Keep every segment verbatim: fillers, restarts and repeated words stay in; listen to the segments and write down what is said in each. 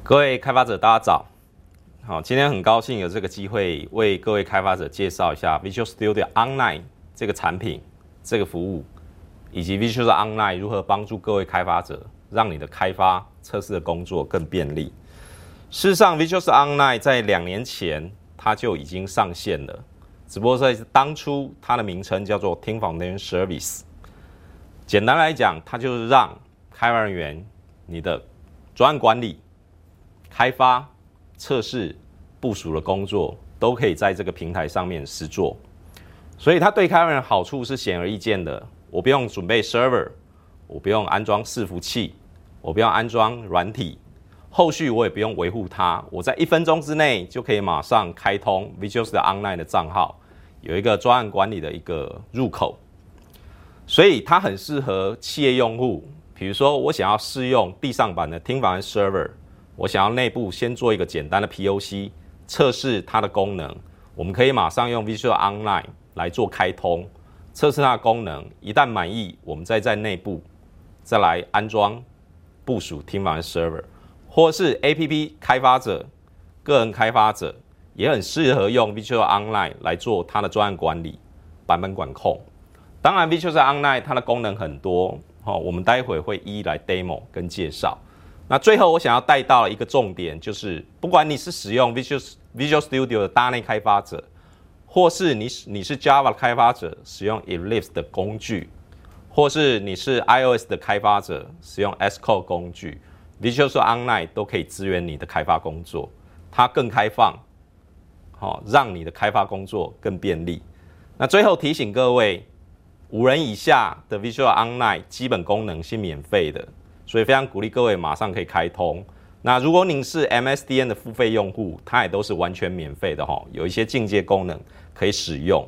各位开发者，大家早。好，今天很高兴有这个机会为各位开发者介绍一下 Visual Studio Online 这个产品、这个服务，以及 Visual Online 如何帮助各位开发者，让你的开发测试的工作更便利。事实上 ，Visual Online 在两年前它就已经上线了，只不过在当初它的名称叫做 Team Foundation Service。简单来讲，它就是让开发人员、你的专案管理、开发、测试、部署的工作都可以在这个平台上面实做，所以它对开发人员好处是显而易见的。我不用准备 server， 我不用安装伺服器，我不用安装软体，后续我也不用维护它，我在一分钟之内就可以马上开通 Visual Studio Online 的账号，有一个专案管理的一个入口，所以它很适合企业用户。比如说，我想要试用地上版的 Team Foundation Server。我想要内部先做一个简单的 P O C 测试它的功能，我们可以马上用 Visual Online 来做开通，测试它的功能，一旦满意，我们再在内部再来安装部署 Team Foundation Server， 或是 A P P 开发者、个人开发者也很适合用 Visual Online 来做它的专案管理、版本管控。当然 Visual Online 它的功能很多，我们待会会一一来 demo 跟介绍。那最后我想要带到一个重点，就是不管你是使用 Visual, Visual Studio 的大内开发者，或是 你, 你是 Java 的开发者使用 Eclipse 的工具，或是你是 iOS 的开发者使用 Xcode 工具， Visual Studio Online 都可以支援你的开发工作，它更开放，让你的开发工作更便利。那最后提醒各位，五人以下的 Visual Online 基本功能是免费的，所以非常鼓励各位马上可以开通。那如果您是 M S D N 的付费用户，它也都是完全免费的哈，有一些进阶功能可以使用。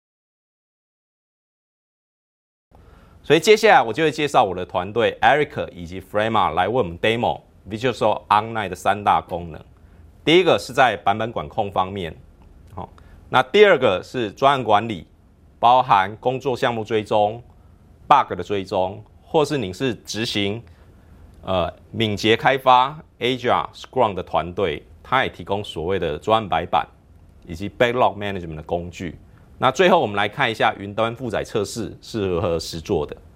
所以接下来我就会介绍我的团队 Eric 以及 Frema 来为我们 demo Visual Studio Online 的三大功能。第一个是在版本管控方面，好，那第二个是专案管理，包含工作项目追踪、bug 的追踪，或是你是执行呃，敏捷开发 Agile、Scrum 的团队，它也提供所谓的专案白板以及 Backlog Management 的工具。那最后我们来看一下云端负载测试是如何实作的。